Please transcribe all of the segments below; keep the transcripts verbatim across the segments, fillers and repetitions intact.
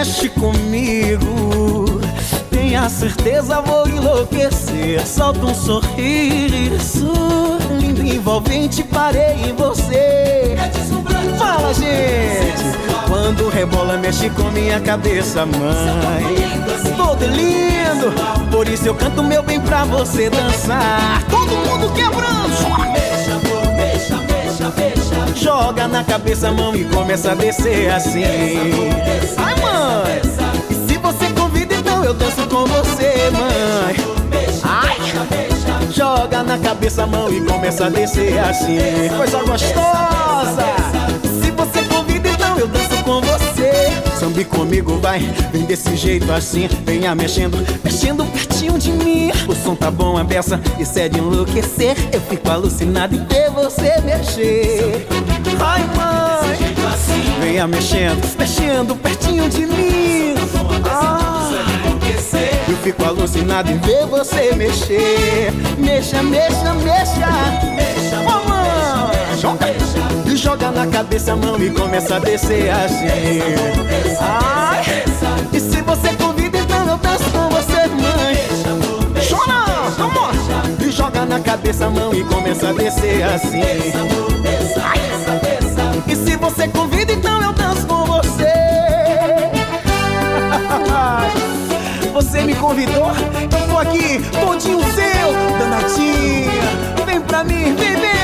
mexe comigo, tenha certeza vou enlouquecer. Solta um sorriso lindo e envolvente, parei em você. Fala, gente! Quando rebola, mexe com minha cabeça, mãe. Todo lindo, por isso eu canto meu bem pra você dançar. Todo mundo quebrando! Mexa, amor, mexa, mexa, mexa. Joga na cabeça, mão, e começa a descer assim. Ai, mãe! E se você convida, então eu danço com você, mãe. Ai! Joga na cabeça, mão, e começa a descer assim. Coisa gostosa! Se você convida, então eu danço com você. Sambe comigo, vai, vem desse jeito assim. Venha mexendo, mexendo pertinho de mim. O som tá bom, a beça, isso é de enlouquecer. Eu fico alucinado em ver você mexer. Ai, mãe, venha mexendo, mexendo pertinho de mim. Ah, eu fico alucinado em ver você mexer. Mexa, mexa, mexa. Oh, mãe, joga. E joga na cabeça, a mão, e começa a descer assim. Ai, e se você convida, então eu danço com você, mãe. Chora, vamos. E joga na cabeça, a mão, e começa a descer assim. Ai, e se você convida, então eu danço com você. Você me convidou, eu tô aqui, todinho seu, danadinha. Vem pra mim, vem, vem.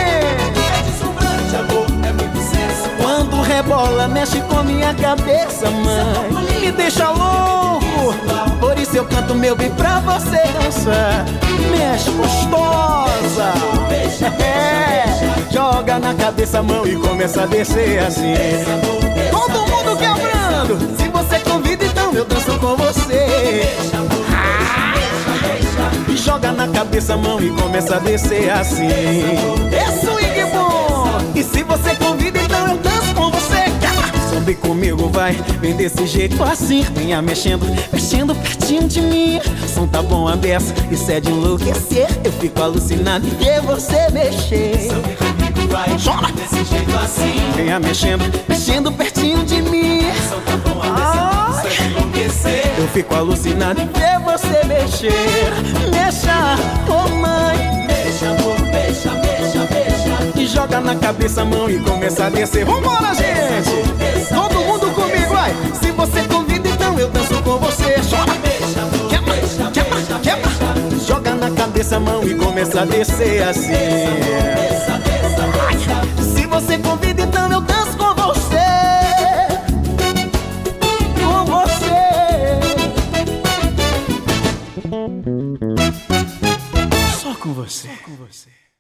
Quando rebola, mexe com minha cabeça, mãe. Me deixa louco, por isso eu canto meu bem pra você dançar. Mexe gostosa, é. Joga na cabeça, a mão, e começa a descer assim. Todo mundo quebrando. Se você convida, então eu danço com você. Ah, e joga na cabeça, a mão, e começa a descer assim. É swing bom. E se você convida, então eu danço com você. Sambe comigo, vai, vem desse jeito assim. Venha mexendo, mexendo pertinho de mim. O som tá bom, a beça, isso é de enlouquecer. Eu fico alucinado em ver você mexer. Sambe comigo, vai, chora desse jeito assim. Venha mexendo, mexendo pertinho de mim. O som tá bom, a beça, isso é de enlouquecer. Eu fico alucinado em ver você mexer. Mexa, oh mãe. Mexa, amor, mexa, mexa, mexa. E joga na cabeça, a mão, e começa a descer. Vambora, gente! Todo mundo comigo, vai! Se você convida, então eu danço com você. Chora! Quebra, quebra, quebra! Joga na cabeça, a mão, e começa a descer assim. Ai, se você convida, então eu danço com você. Com você. Só com você. Só com você.